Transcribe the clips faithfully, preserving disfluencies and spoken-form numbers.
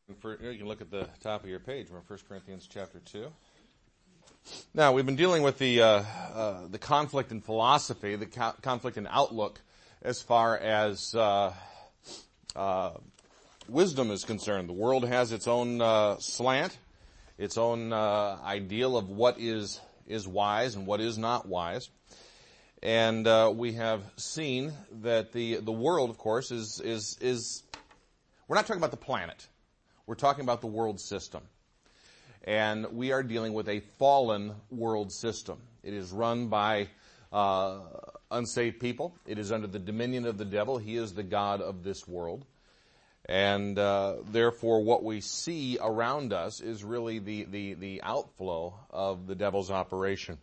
For, you can look at the top of your page. We're in First Corinthians chapter two. Now, we've been dealing with the uh, uh, the conflict in philosophy, the co- conflict in outlook as far as uh, uh, wisdom is concerned. The world has its own uh, slant, its own uh, ideal of what is is wise and what is not wise. And uh, we have seen that the the world, of course, is is is we're not talking about the planet. We're talking about the world system. And we are dealing with a fallen world system. It is run by uh, unsaved people. It is under the dominion of the devil. He is the god of this world. And uh, therefore, what we see around us is really the, the, the outflow of the devil's operation.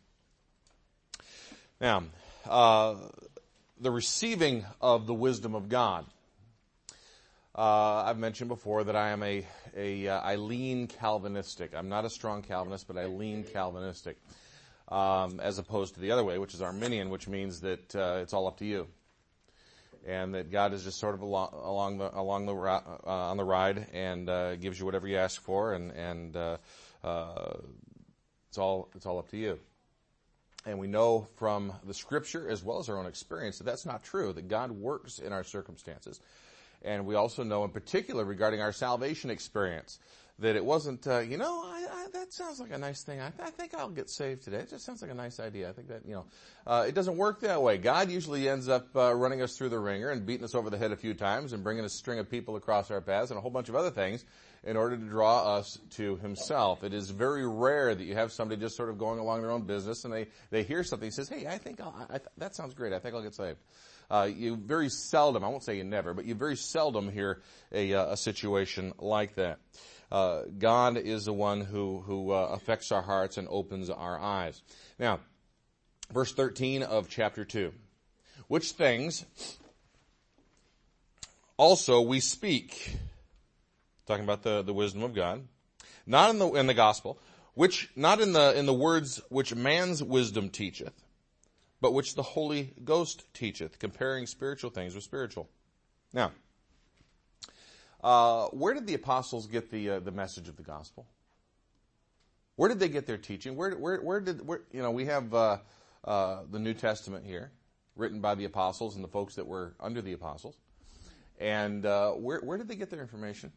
Now, uh, the receiving of the wisdom of God. Uh, I've mentioned before that I am a, a uh, I lean Calvinistic. I'm not a strong Calvinist, but I lean Calvinistic, um, as opposed to the other way, which is Arminian, which means that uh, it's all up to you, and that God is just sort of along, along the along the uh, on the ride and uh, gives you whatever you ask for, and and uh, uh, it's all it's all up to you. And we know from the Scripture as well as our own experience that that's not true. That God works in our circumstances. And we also know in particular regarding our salvation experience that it wasn't, uh, you know, I, I, that sounds like a nice thing. I, I think I'll get saved today. It just sounds like a nice idea. I think that, you know, uh, it doesn't work that way. God usually ends up uh, running us through the ringer and beating us over the head a few times and bringing a string of people across our paths and a whole bunch of other things in order to draw us to Himself. It is very rare that you have somebody just sort of going along their own business and they, they hear something and says, hey, I think I'll, I, that sounds great. I think I'll get saved. Uh, you very seldom, I won't say you never, but you very seldom hear a, uh, a situation like that. Uh, God is the one who, who uh, affects our hearts and opens our eyes. Now, verse thirteen of chapter two. Which things also we speak, talking about the, the wisdom of God, not in the, in the gospel, which, not in the, in the words which man's wisdom teacheth, but which the Holy Ghost teacheth, comparing spiritual things with spiritual. Now, uh, where did the apostles get the uh, the message of the gospel? Where did they get their teaching? Where where where did where, you know we have uh, uh, the New Testament here, written by the apostles and the folks that were under the apostles, and uh, where where did they get their information?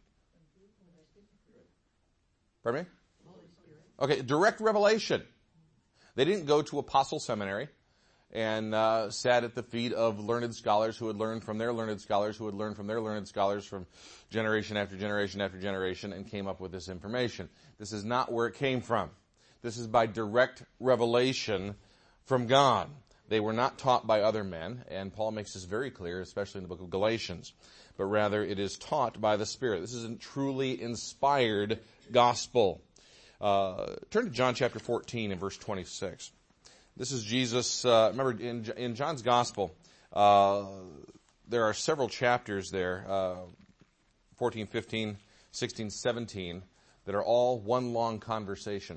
Pardon me? Okay, direct revelation. They didn't go to apostle seminary and uh, sat at the feet of learned scholars who had learned from their learned scholars who had learned from their learned scholars from generation after generation after generation and came up with this information. This is not where it came from. This is by direct revelation from God. They were not taught by other men, and Paul makes this very clear, especially in the book of Galatians, but rather it is taught by the Spirit. This is a truly inspired gospel. Uh, turn to John chapter fourteen and verse twenty-six. This is Jesus, uh, remember in, in John's Gospel, uh, there are several chapters there, uh, fourteen, fifteen, sixteen, seventeen, that are all one long conversation.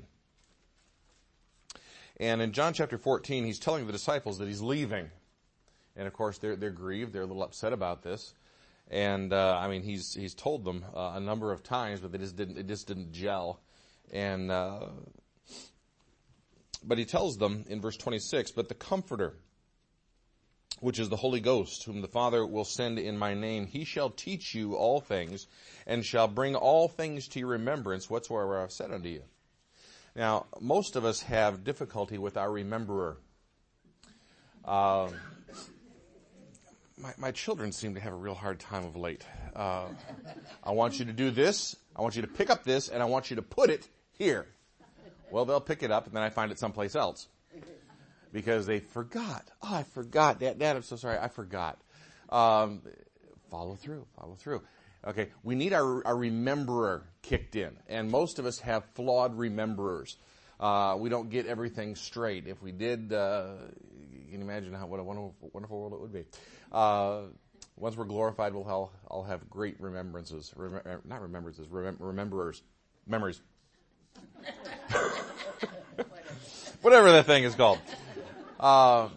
And in John chapter fourteen, he's telling the disciples that he's leaving. And of course, they're, they're grieved, they're a little upset about this. And, uh, I mean, he's, he's told them uh, a number of times, but they just didn't, it just didn't gel. And, uh, But he tells them in verse twenty-six, but the Comforter, which is the Holy Ghost, whom the Father will send in my name, he shall teach you all things, and shall bring all things to your remembrance, whatsoever I have said unto you. Now, most of us have difficulty with our rememberer. Uh, my, my children seem to have a real hard time of late. Uh, I want you to do this, I want you to pick up this, and I want you to put it here. Well, they'll pick it up, and then I find it someplace else. Because they forgot. Oh, I forgot. Dad, Dad, I'm so sorry. I forgot. Um, follow through. Follow through. Okay, we need our, our rememberer kicked in. And most of us have flawed rememberers. Uh, we don't get everything straight. If we did, uh, you can imagine how what a wonderful, wonderful world it would be. Uh, once we're glorified, we'll all, all have great remembrances. Rem- not remembrances, remem- rememberers. Memories. Whatever that thing is called. Uh,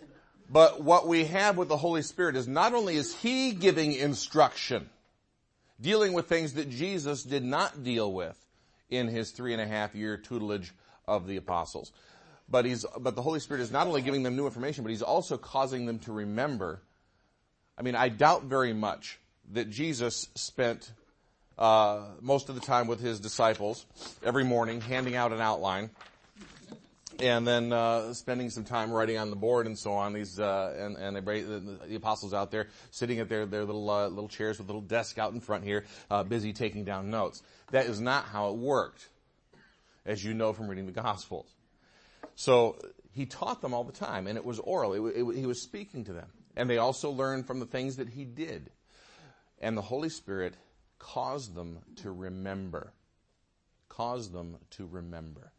but what we have with the Holy Spirit is not only is He giving instruction, dealing with things that Jesus did not deal with in his three and a half year tutelage of the apostles. But he's, but the Holy Spirit is not only giving them new information, but he's also causing them to remember. I mean, I doubt very much that Jesus spent uh, most of the time with his disciples every morning handing out an outline and then uh, spending some time writing on the board and so on. These uh, and and they, the, the apostles out there sitting at their their little uh, little chairs with a little desk out in front here, uh, busy taking down notes. That is not how it worked, as you know from reading the Gospels. So he taught them all the time, and it was oral. It, it, he was speaking to them, and they also learned from the things that he did. And the Holy Spirit caused them to remember. Caused them to remember.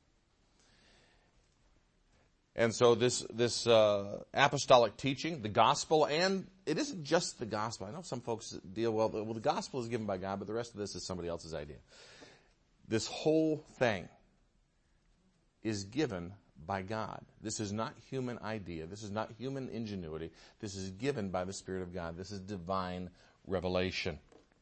And so this this uh, apostolic teaching, the gospel, and it isn't just the gospel. I know some folks deal, well, well, the gospel is given by God, but the rest of this is somebody else's idea. This whole thing is given by God. This is not human idea. This is not human ingenuity. This is given by the Spirit of God. This is divine revelation.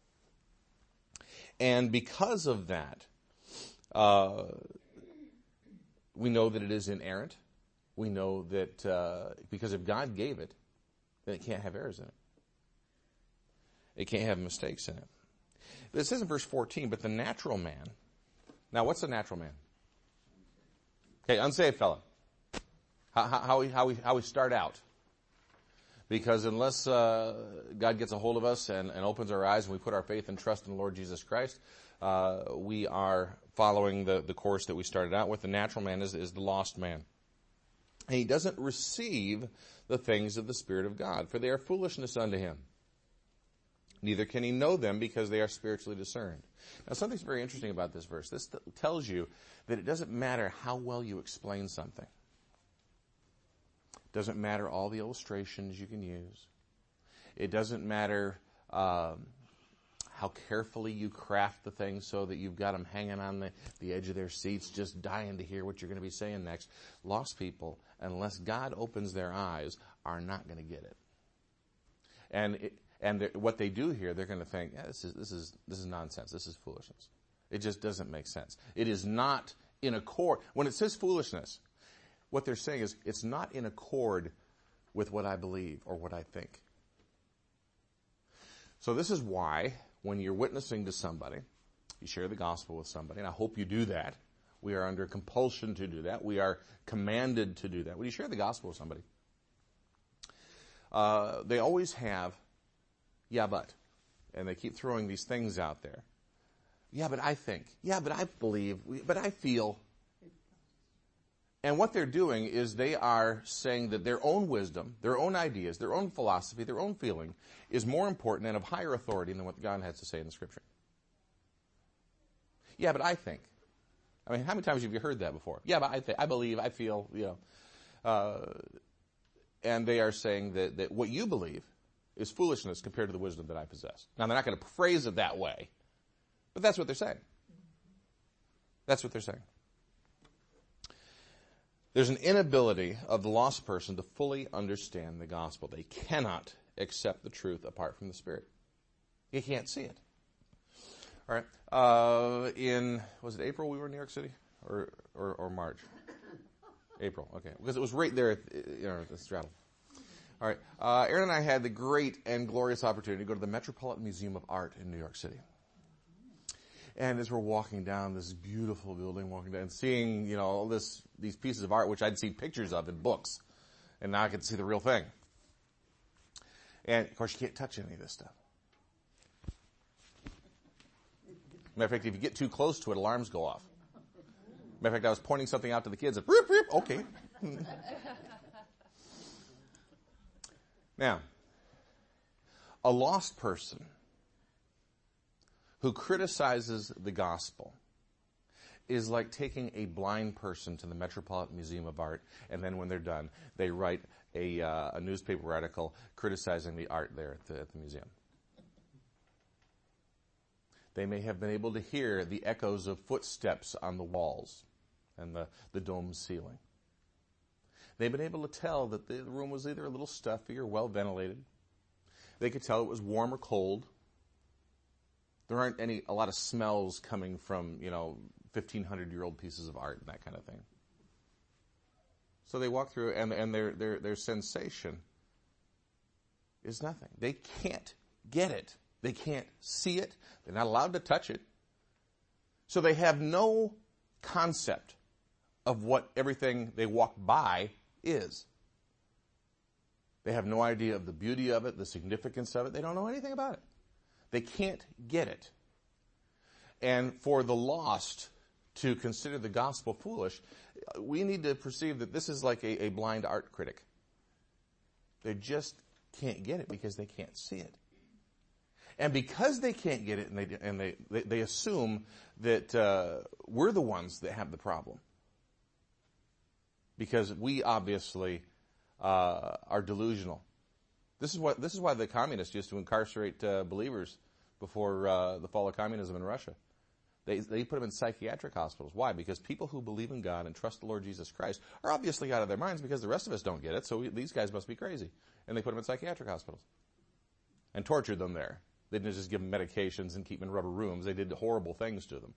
And because of that, uh, we know that it is inerrant. We know that uh, because if God gave it, then it can't have errors in it. It can't have mistakes in it. It says in verse fourteen, but the natural man. Now, what's the natural man? Okay, unsaved fella. How, how, how, we, how, we, how we start out. Because unless uh, God gets a hold of us and, and opens our eyes and we put our faith and trust in the Lord Jesus Christ, uh, we are following the, the course that we started out with. The natural man is, is the lost man. And he doesn't receive the things of the Spirit of God, for they are foolishness unto him. Neither can he know them because they are spiritually discerned. Now, something's very interesting about this verse. This t- tells you that it doesn't matter how well you explain something. It doesn't matter all the illustrations you can use. It doesn't matter um, how carefully you craft the thing so that you've got them hanging on the, the edge of their seats, just dying to hear what you're going to be saying next. Lost people, unless God opens their eyes, are not going to get it. And it, and what they do here, they're going to think, yeah, this is this is this is nonsense. This is foolishness. It just doesn't make sense. It is not in accord. When it says foolishness, what they're saying is it's not in accord with what I believe or what I think. So this is why when you're witnessing to somebody, you share the gospel with somebody, and I hope you do that. We are under compulsion to do that. We are commanded to do that. When you share the gospel with somebody, uh, they always have, yeah, but. And they keep throwing these things out there. Yeah, but I think. Yeah, but I believe. But I feel. And what they're doing is they are saying that their own wisdom, their own ideas, their own philosophy, their own feeling is more important and of higher authority than what God has to say in the Scripture. Yeah, but I think. I mean, how many times have you heard that before? Yeah, but I think, I believe, I feel, you know. Uh, and they are saying that, that what you believe is foolishness compared to the wisdom that I possess. Now, they're not going to phrase it that way, but that's what they're saying. That's what they're saying. There's an inability of the lost person to fully understand the gospel. They cannot accept the truth apart from the Spirit. You can't see it. All right. Uh, in, was it April we were in New York City? Or or, or March? April, okay. Because it was right there at, you know, at the straddle. All right. Uh, Aaron and I had the great and glorious opportunity to go to the Metropolitan Museum of Art in New York City. And as we're walking down this beautiful building, walking down and seeing, you know, all this, these pieces of art, which I'd seen pictures of in books, and now I could see the real thing. And of course, you can't touch any of this stuff. Matter of fact, if you get too close to it, alarms go off. Matter of fact, I was pointing something out to the kids, and rip, rip, okay. Now, a lost person who criticizes the gospel is like taking a blind person to the Metropolitan Museum of Art, and then when they're done, they write a, uh, a newspaper article criticizing the art there at the, at the museum. They may have been able to hear the echoes of footsteps on the walls and the, the dome ceiling. They've been able to tell that the room was either a little stuffy or well ventilated. They could tell it was warm or cold. There aren't any a lot of smells coming from, you know, fifteen hundred year old pieces of art and that kind of thing. So they walk through, and and their their their sensation is nothing. They can't get it. They can't see it. They're not allowed to touch it. So they have no concept of what everything they walk by is. They have no idea of the beauty of it, the significance of it. They don't know anything about it. They can't get it. And for the lost to consider the gospel foolish, we need to perceive that this is like a, a blind art critic. They just can't get it because they can't see it. And because they can't get it, and they and they, they, they assume that uh, we're the ones that have the problem. Because we obviously uh, are delusional. This is what this is why the communists used to incarcerate uh, believers before uh, the fall of communism in Russia. They they put them in psychiatric hospitals. Why? Because people who believe in God and trust the Lord Jesus Christ are obviously out of their minds because the rest of us don't get it, so we, these guys must be crazy. And they put them in psychiatric hospitals and tortured them there. They didn't just give them medications and keep them in rubber rooms. They did horrible things to them.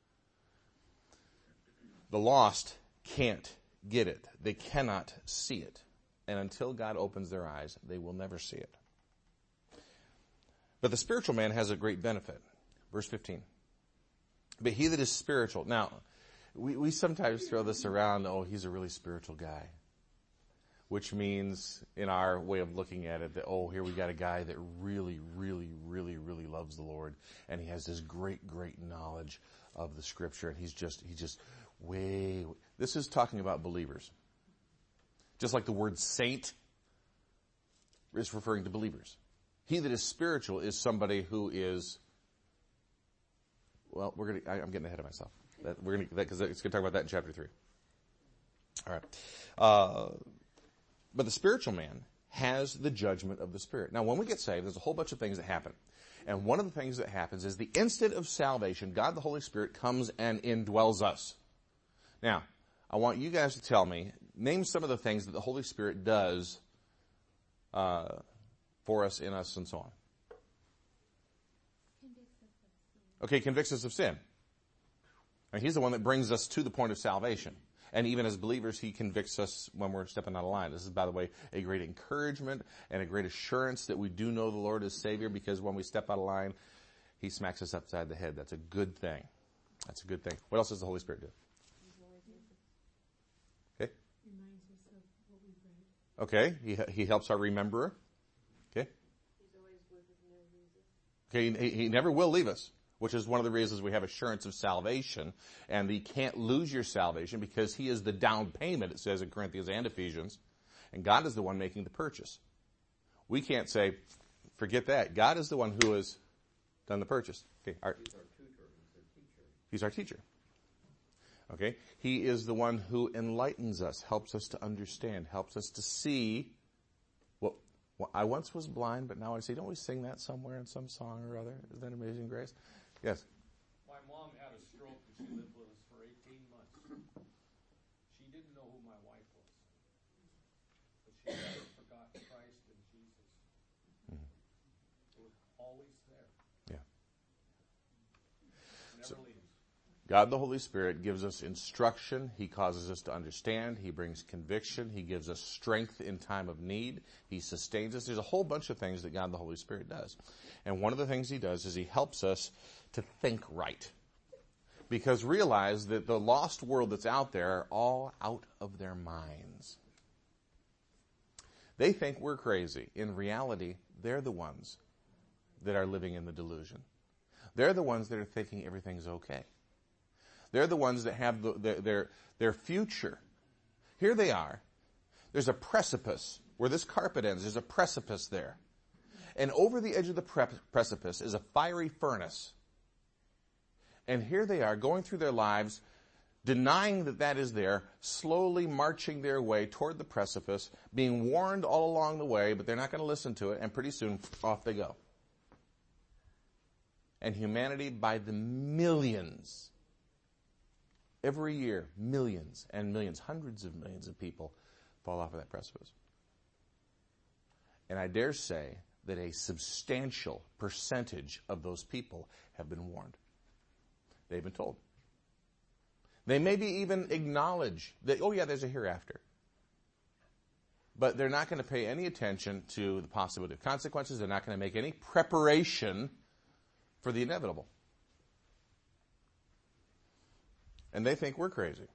The lost can't get it. They cannot see it. And until God opens their eyes, they will never see it. But the spiritual man has a great benefit. Verse fifteen. But he that is spiritual. Now, we, we sometimes throw this around, oh, he's a really spiritual guy. Which means, in our way of looking at it, that, oh, here we got a guy that really, really, really, really loves the Lord. And he has this great, great knowledge of the Scripture. And he's just, he's just way, this is talking about believers. Just like the word saint is referring to believers. He that is spiritual is somebody who is, well, we're gonna, I, I'm getting ahead of myself. That, we're gonna, because it's gonna talk about that in chapter three. All right. Uh, But the spiritual man has the judgment of the Spirit. Now, when we get saved, there's a whole bunch of things that happen. And one of the things that happens is the instant of salvation, God the Holy Spirit comes and indwells us. Now, I want you guys to tell me, name some of the things that the Holy Spirit does uh, for us, in us, and so on. Okay, convicts us of sin. And he's the one that brings us to the point of salvation. And even as believers, he convicts us when we're stepping out of line. This is, by the way, a great encouragement and a great assurance that we do know the Lord as Savior, because when we step out of line, he smacks us upside the head. That's a good thing. That's a good thing. What else does the Holy Spirit do? Okay. Okay. He he helps our rememberer. Okay. Okay. He, he never will leave us, which is one of the reasons we have assurance of salvation. And you can't lose your salvation because he is the down payment, it says in Corinthians and Ephesians. And God is the one making the purchase. We can't say, forget that. God is the one who has done the purchase. Okay. Our, he's our tutor. He's our teacher. Okay. He is the one who enlightens us, helps us to understand, helps us to see. Well, well, I once was blind, but now I see. Don't we sing that somewhere in some song or other? Isn't that Amazing Grace? Yes. My mom had a stroke and she lived with us for eighteen months. She didn't know who my wife was. But she never forgot Christ and Jesus. Mm-hmm. It was always there. Yeah. Never So, leaves. God the Holy Spirit gives us instruction. He causes us to understand. He brings conviction. He gives us strength in time of need. He sustains us. There's a whole bunch of things that God the Holy Spirit does. And one of the things he does is he helps us to think right. Because realize that the lost world that's out there are all out of their minds. They think we're crazy. In reality, they're the ones that are living in the delusion. They're the ones that are thinking everything's okay. They're the ones that have the, the, their, their future. Here they are. There's a precipice. Where this carpet ends, there's a precipice there. And over the edge of the pre- precipice is a fiery furnace. And here they are going through their lives, denying that that is there, slowly marching their way toward the precipice, being warned all along the way, but they're not going to listen to it, and pretty soon, off they go. And humanity, by the millions, every year, millions and millions, hundreds of millions of people fall off of that precipice. And I dare say that a substantial percentage of those people have been warned. They've been told. They maybe even acknowledge that, oh yeah, there's a hereafter. But they're not going to pay any attention to the possibility of consequences. They're not going to make any preparation for the inevitable. And they think we're crazy.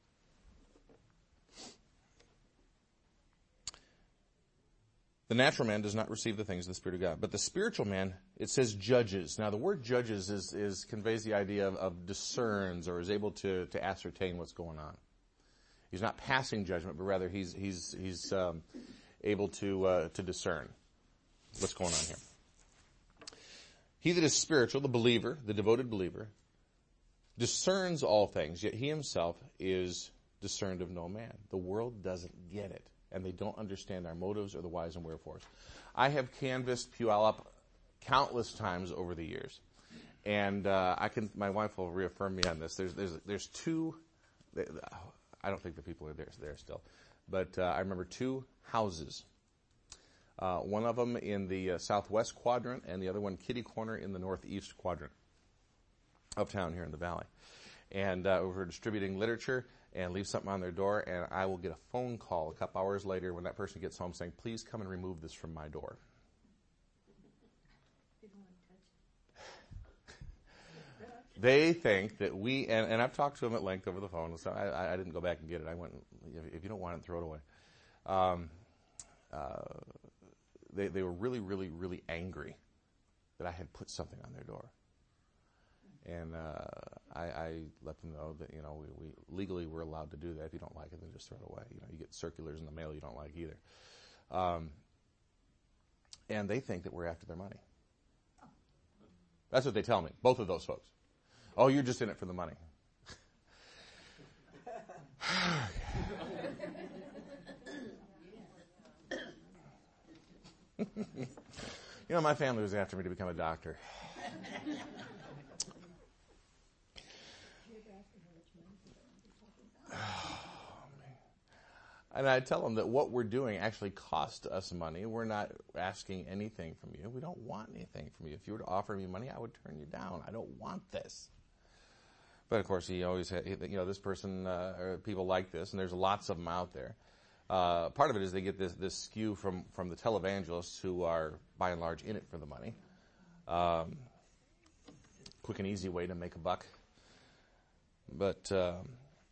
The natural man does not receive the things of the Spirit of God. But the spiritual man, it says judges. Now the word judges is, is conveys the idea of, of discerns or is able to, to ascertain what's going on. He's not passing judgment, but rather he's, he's, he's um, able to, uh, to discern what's going on here. He that is spiritual, the believer, the devoted believer, discerns all things, yet he himself is discerned of no man. The world doesn't get it. And they don't understand our motives or the whys and wherefores. I have canvassed Puyallup countless times over the years, and uh, I can. My wife will reaffirm me on this. There's there's there's two. I don't think the people are there there still, but uh, I remember two houses. Uh, one of them in the uh, southwest quadrant, and the other one kitty corner in the northeast quadrant, uptown here in the valley. And uh, we were distributing literature. And leave something on their door, and I will get a phone call a couple hours later when that person gets home saying, please come and remove this from my door. They think that we, and, and I've talked to them at length over the phone, so I, I didn't go back and get it. I went, if you don't want it, throw it away. Um, uh, they, they were really, really, really angry that I had put something on their door. And uh, I, I let them know that, you know, we, we legally we're allowed to do that. If you don't like it, then just throw it away. You know, you get circulars in the mail you don't like either. Um, and they think that we're after their money. That's what they tell me, both of those folks. Oh, you're just in it for the money. You know, my family was after me to become a doctor. And I tell them that what we're doing actually costs us money. We're not asking anything from you. We don't want anything from you. If you were to offer me money, I would turn you down. I don't want this. But of course, he always had, you know, this person, uh, or people like this, and there's lots of them out there. Uh, part of it is they get this, this skew from, from the televangelists who are, by and large, in it for the money. Um, quick and easy way to make a buck. But, um,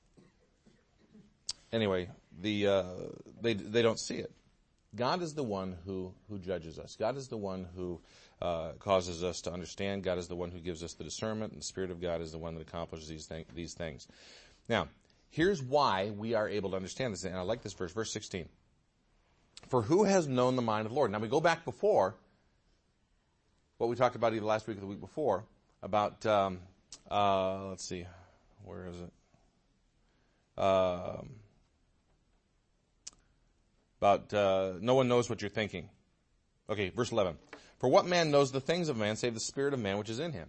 anyway, the uh, they they don't see it. God is the one who, who judges us. God is the one who uh, causes us to understand. God is the one who gives us the discernment, and the Spirit of God is the one that accomplishes these th- these things. Now, here's why we are able to understand this, and I like this verse, verse sixteen. For who has known the mind of the Lord? Now we go back before what we talked about either last week or the week before about um, uh, let's see, where is it? Um. About uh, no one knows what you're thinking. Okay, verse eleven. For what man knows the things of man save the spirit of man which is in him?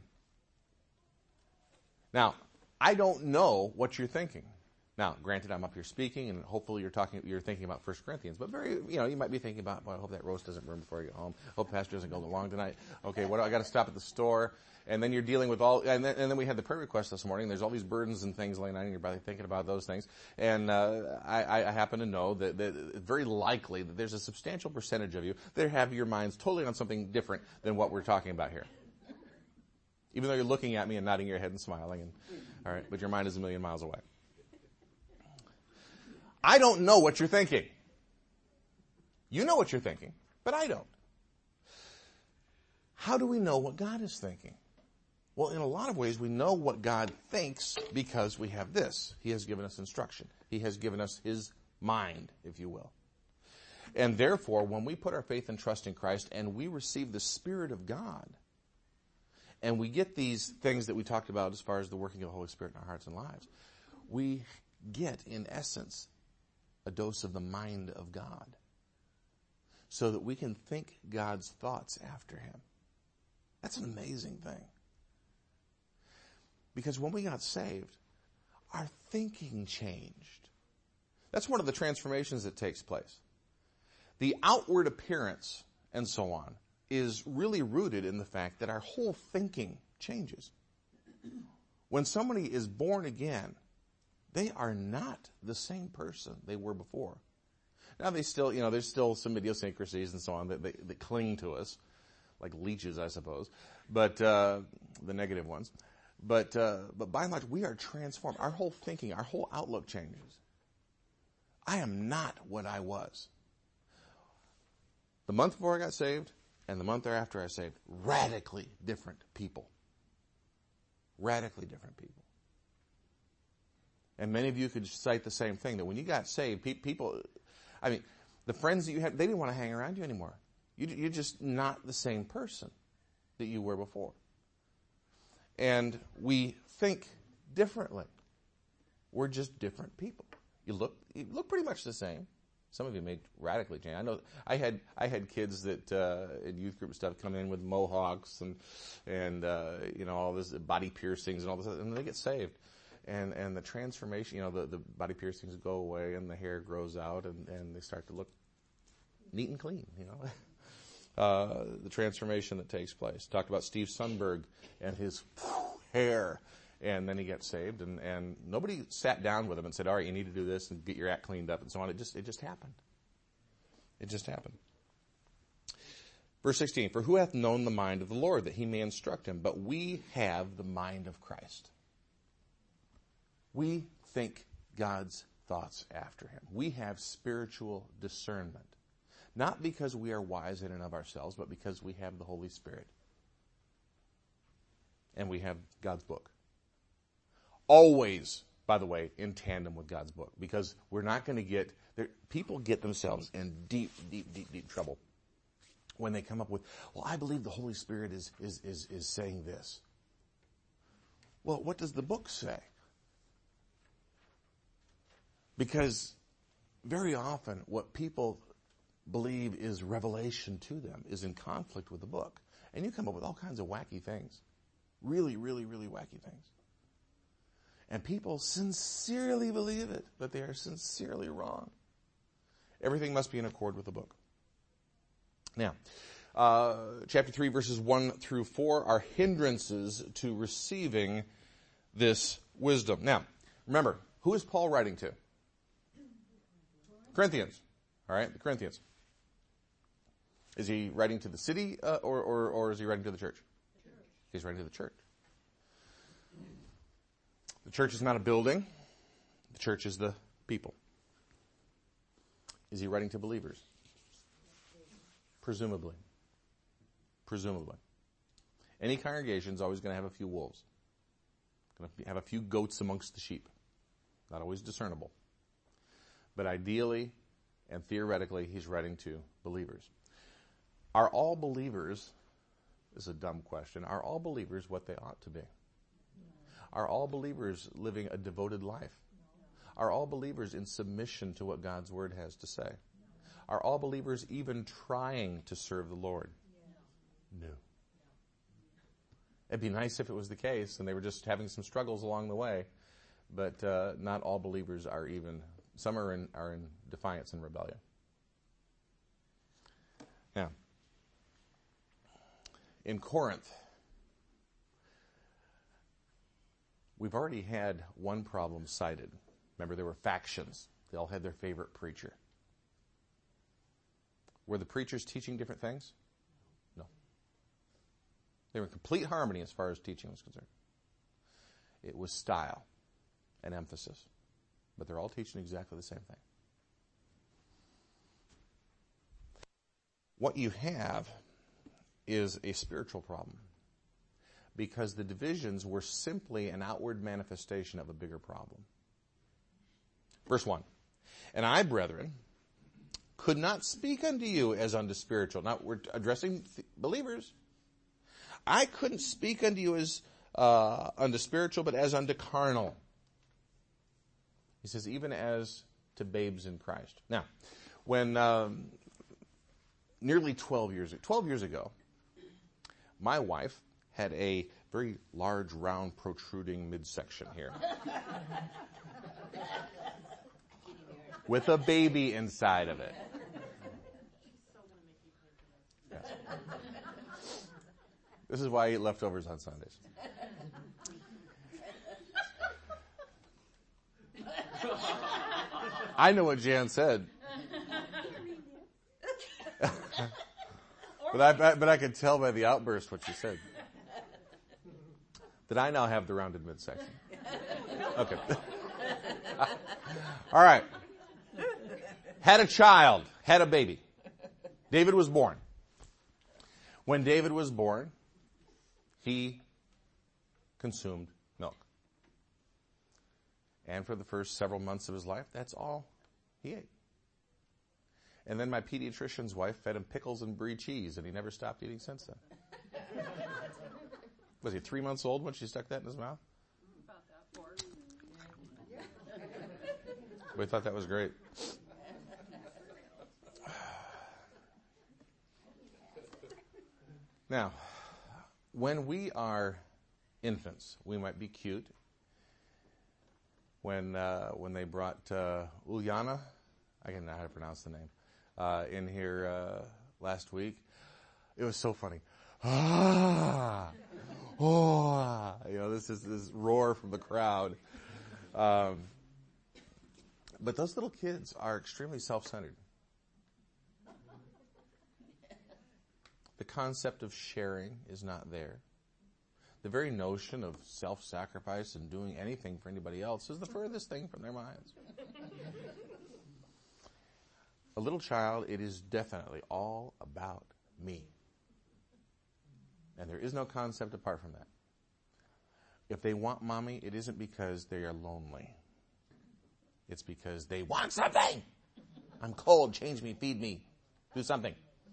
Now, I don't know what you're thinking. Now, granted, I'm up here speaking, and hopefully you're talking, you're thinking about First Corinthians. But very, you know, you might be thinking about, well, I hope that roast doesn't burn before I get home. I hope Pastor doesn't go too long tonight. Okay, what I got to stop at the store. And then you're dealing with all, and then, and then we had the prayer request this morning. There's all these burdens and things laying on, and you're probably thinking about those things. And uh, I, I happen to know that, that it's very likely that there's a substantial percentage of you that have your minds totally on something different than what we're talking about here. Even though you're looking at me and nodding your head and smiling, and all right, but your mind is a million miles away. I don't know what you're thinking. You know what you're thinking, but I don't. How do we know what God is thinking? Well, in a lot of ways, we know what God thinks because we have this. He has given us instruction. He has given us His mind, if you will. And therefore, when we put our faith and trust in Christ and we receive the Spirit of God, and we get these things that we talked about as far as the working of the Holy Spirit in our hearts and lives, we get, in essence, a dose of the mind of God so that we can think God's thoughts after Him. That's an amazing thing. Because when we got saved, our thinking changed. That's one of the transformations that takes place. The outward appearance and so on is really rooted in the fact that our whole thinking changes. When somebody is born again, they are not the same person they were before. Now they still, you know, there's still some idiosyncrasies and so on that, that, that cling to us, like leeches, I suppose, but uh, the negative ones. But uh, but by and large, we are transformed. Our whole thinking, our whole outlook changes. I am not what I was. The month before I got saved and the month thereafter I was saved, radically different people. Radically different people. And many of you could cite the same thing, that when you got saved, pe- people, I mean, the friends that you had, they didn't want to hang around you anymore. You, you're just not the same person that you were before. And we think differently. We're just different people. You look, you look pretty much the same. Some of you may radically change. I know I had I had kids that uh, in youth group stuff come in with mohawks and and uh, you know all this body piercings and all this, and they get saved, and and the transformation, you know, the, the body piercings go away and the hair grows out and, and they start to look neat and clean. You know, uh, the transformation that takes place. Talked about Steve Sundberg and his hair. And then he gets saved, and, and nobody sat down with him and said, all right, you need to do this and get your act cleaned up and so on. It just, it just happened. It just happened. Verse sixteen, for who hath known the mind of the Lord, that he may instruct him? But we have the mind of Christ. We think God's thoughts after him. We have spiritual discernment. Not because we are wise in and of ourselves, but because we have the Holy Spirit. And we have God's book. Always, by the way, in tandem with God's book, because we're not going to get, people get themselves in deep, deep, deep, deep trouble when they come up with, well, I believe the Holy Spirit is, is, is, is saying this. Well, what does the book say? Because very often what people believe is revelation to them is in conflict with the book. And you come up with all kinds of wacky things. Really, really, really wacky things. And people sincerely believe it, but they are sincerely wrong. Everything must be in accord with the book. Now, uh, chapter three, verses one through four are hindrances to receiving this wisdom. Now, remember, who is Paul writing to? Corinthians. All right, the Corinthians. Is he writing to the city, uh, or, or, or is he writing to the church? The church. He's writing to the church. The church is not a building. The church is the people. Is he writing to believers? Presumably. Presumably. Any congregation is always going to have a few wolves. Going to have a few goats amongst the sheep. Not always discernible. But ideally and theoretically, he's writing to believers. Are all believers, this is a dumb question, are all believers what they ought to be? Are all believers living a devoted life? Are all believers in submission to what God's Word has to say? Are all believers even trying to serve the Lord? No. It'd be nice if it was the case and they were just having some struggles along the way, but uh, not all believers are even, some are in, are in defiance and rebellion. Now, in Corinth, we've already had one problem cited. Remember, there were factions. They all had their favorite preacher. Were the preachers teaching different things? No. They were in complete harmony as far as teaching was concerned. It was style and emphasis. But they're all teaching exactly the same thing. What you have is a spiritual problem, because the divisions were simply an outward manifestation of a bigger problem. Verse one, and I, brethren, could not speak unto you as unto spiritual. Now, we're addressing th- believers. I couldn't speak unto you as uh, unto spiritual, but as unto carnal. He says, even as to babes in Christ. Now, when um, nearly twelve years, twelve years ago, my wife had a very large, round, protruding midsection here. With a baby inside of it. Yes. This is why I eat leftovers on Sundays. I know what Jan said. but I but I could tell by the outburst what she said. That I now have the rounded midsection. Okay. All right. Had a child, had a baby. David was born. When David was born, he consumed milk. And for the first several months of his life, that's all he ate. And then my pediatrician's wife fed him pickles and brie cheese, and he never stopped eating since then. Was he three months old when she stuck that in his mouth? About that far. We thought that was great. Now, when we are infants, we might be cute. When uh, when they brought uh, Uliana, I don't know how to pronounce the name, uh, in here uh, last week, it was so funny. Ah, oh, you know, this is this roar from the crowd. Um, but those little kids are extremely self-centered. The concept of sharing is not there. The very notion of self-sacrifice and doing anything for anybody else is the furthest thing from their minds. A little child, it is definitely all about me. And there is no concept apart from that. If they want mommy, it isn't because they are lonely. It's because they want something. I'm cold, change me, feed me, do something.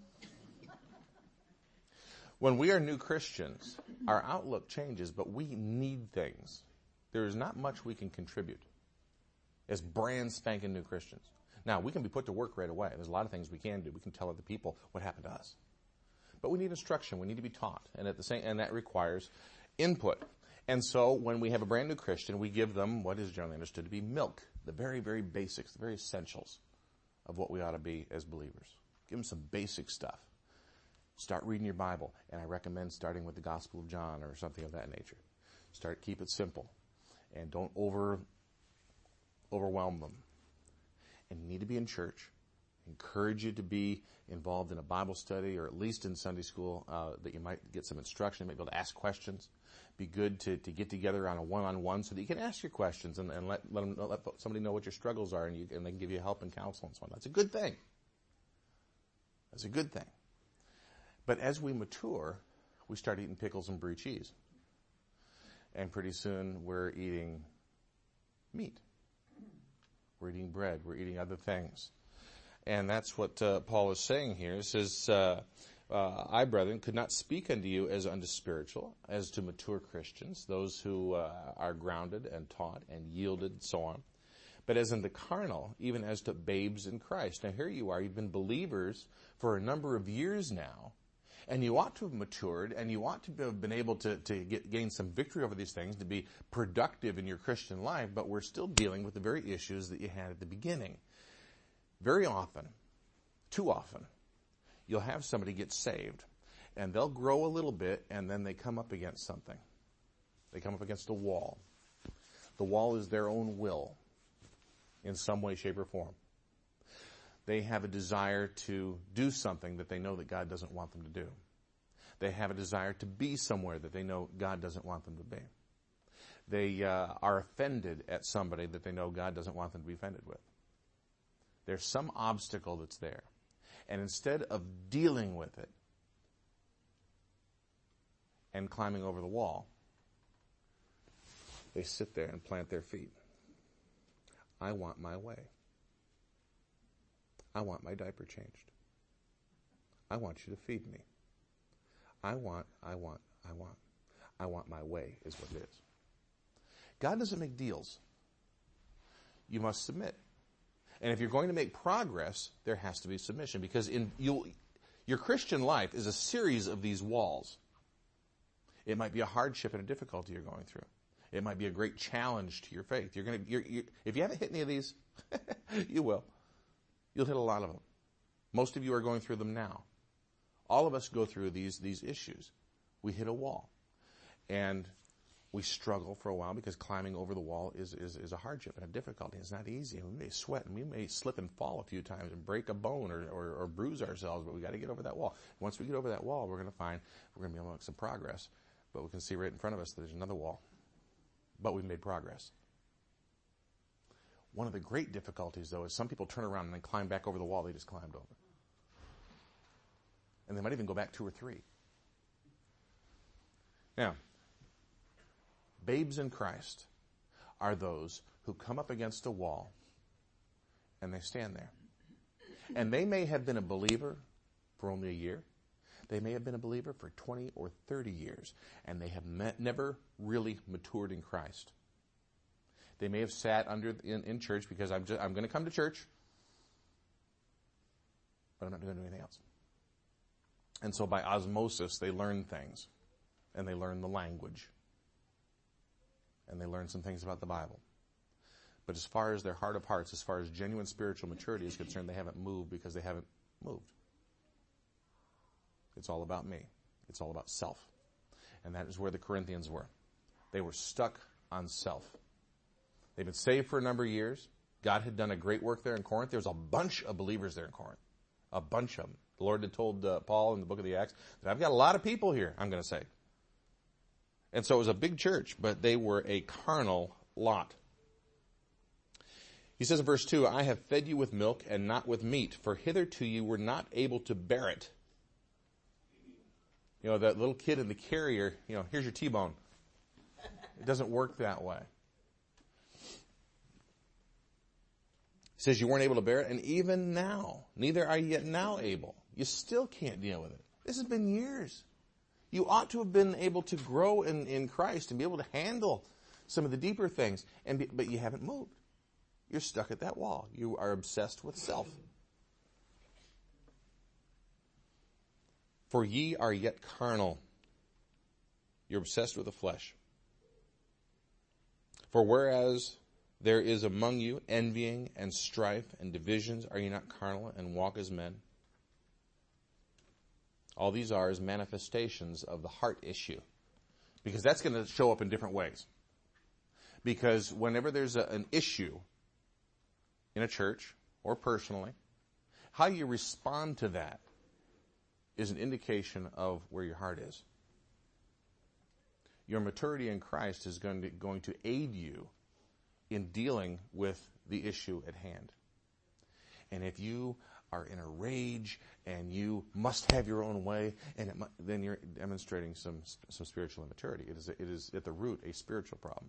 When we are new Christians, our outlook changes, but we need things. There is not much we can contribute as brand spanking new Christians. Now, we can be put to work right away. There's a lot of things we can do. We can tell other people what happened to us. But we need instruction. We need to be taught. And at the same, and that requires input. And so when we have a brand new Christian, we give them what is generally understood to be milk. The very, very basics, the very essentials of what we ought to be as believers. Give them some basic stuff. Start reading your Bible, and I recommend starting with the Gospel of John or something of that nature. Start, keep it simple, and don't over overwhelm them. And you need to be in church. Encourage you to be involved in a Bible study or at least in Sunday school, uh, that you might get some instruction, you might be able to ask questions. Be good to, to get together on a one-on-one so that you can ask your questions and, and let, let, them, let somebody know what your struggles are, and, you, and they can give you help and counsel and so on. That's a good thing. That's a good thing. But as we mature, we start eating pickles and brie cheese. And pretty soon we're eating meat. We're eating bread. We're eating other things. And that's what uh, Paul is saying here. He says, uh, uh, I, brethren, could not speak unto you as unto spiritual, as to mature Christians, those who uh, are grounded and taught and yielded and so on, but as unto carnal, even as to babes in Christ. Now here you are. You've been believers for a number of years now. And you ought to have matured, and you ought to have been able to, to get, gain some victory over these things, to be productive in your Christian life, but we're still dealing with the very issues that you had at the beginning. Very often, too often, you'll have somebody get saved, and they'll grow a little bit, and then they come up against something. They come up against a wall. The wall is their own will in some way, shape, or form. They have a desire to do something that they know that God doesn't want them to do. They have a desire to be somewhere that they know God doesn't want them to be. They uh, are offended at somebody that they know God doesn't want them to be offended with. There's some obstacle that's there. And instead of dealing with it and climbing over the wall, they sit there and plant their feet. I want my way. I want my diaper changed. I want you to feed me. I want, I want, I want. I want my way is what it is. God doesn't make deals. You must submit. And if you're going to make progress, there has to be submission, because in you, your Christian life is a series of these walls. It might be a hardship and a difficulty you're going through. It might be a great challenge to your faith. You're going to, you're, you're, if you haven't hit any of these, you will. You'll hit a lot of them. Most of you are going through them now. All of us go through these, these issues. we hit a wall. And we struggle for a while because climbing over the wall is, is, is a hardship and a difficulty. It's not easy. And we may sweat and we may slip and fall a few times and break a bone or, or, or bruise ourselves, but we got to get over that wall. Once we get over that wall, we're going to find we're going to be able to make some progress. But we can see right in front of us that there's another wall. But we've made progress. One of the great difficulties, though, is some people turn around and then climb back over the wall they just climbed over. And they might even go back two or three. Now, babes in Christ are those who come up against a wall and they stand there. And they may have been a believer for only a year. They may have been a believer for twenty or thirty years, and they have met, never really matured in Christ. They may have sat under in, in church because I'm just, I'm going to come to church, but I'm not going to do anything else. And so by osmosis, they learn things, and they learn the language, and they learn some things about the Bible. But as far as their heart of hearts, as far as genuine spiritual maturity is concerned, they haven't moved because they haven't moved. It's all about me. It's all about self. And that is where the Corinthians were. They were stuck on self. They've been saved for a number of years. God had done a great work there in Corinth. There was a bunch of believers there in Corinth. A bunch of them. The Lord had told uh, Paul in the book of the Acts that I've got a lot of people here, I'm going to say. And so it was a big church, but they were a carnal lot. He says in verse two, I have fed you with milk and not with meat, for hitherto you were not able to bear it. You know, that little kid in the carrier, you know, here's your T-bone. It doesn't work that way. He says you weren't able to bear it, and even now, neither are you yet now able. You still can't deal with it. This has been years. You ought to have been able to grow in, in Christ and be able to handle some of the deeper things, and be, but you haven't moved. You're stuck at that wall. You are obsessed with self. For ye are yet carnal. You're obsessed with the flesh. For whereas there is among you envying and strife and divisions, are ye not carnal and walk as men? All these are is manifestations of the heart issue. Because that's going to show up in different ways. Because whenever there's a, an issue in a church or personally, how you respond to that is an indication of where your heart is. Your maturity in Christ is going to, going to aid you in dealing with the issue at hand. And if you are in a rage and you must have your own way, and it, then you're demonstrating some some spiritual immaturity. It is it is at the root a spiritual problem.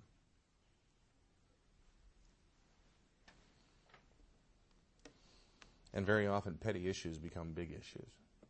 And very often petty issues become big issues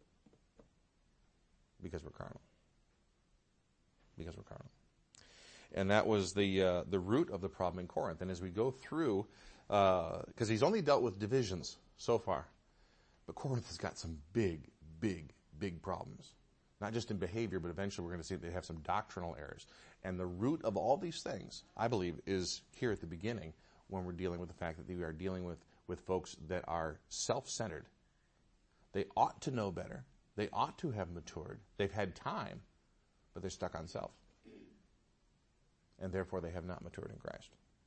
because we're carnal. Because we're carnal. And that was the uh, the root of the problem in Corinth. And as we go through, because uh, he's only dealt with divisions so far, but Corinth has got some big, big, big problems. Not just in behavior, but eventually we're going to see that they have some doctrinal errors. And the root of all these things, I believe, is here at the beginning when we're dealing with the fact that we are dealing with, with folks that are self-centered. They ought to know better. They ought to have matured. They've had time, but they're stuck on self. And therefore they have not matured in Christ.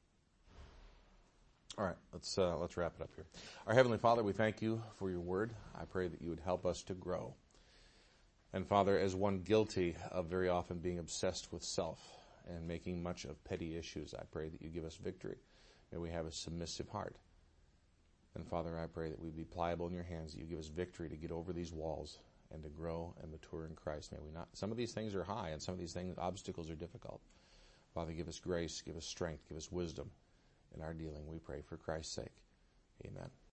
All right, let's uh, let's wrap it up here. Our Heavenly Father, we thank you for your word. I pray that you would help us to grow. And Father, as one guilty of very often being obsessed with self and making much of petty issues, I pray that you give us victory. May we have a submissive heart. And Father, I pray that we be pliable in your hands, that you give us victory to get over these walls and to grow and mature in Christ. May we not. Some of these things are high, and some of these things, obstacles, are difficult. Father, give us grace, give us strength, give us wisdom in our dealing. We pray for Christ's sake. Amen.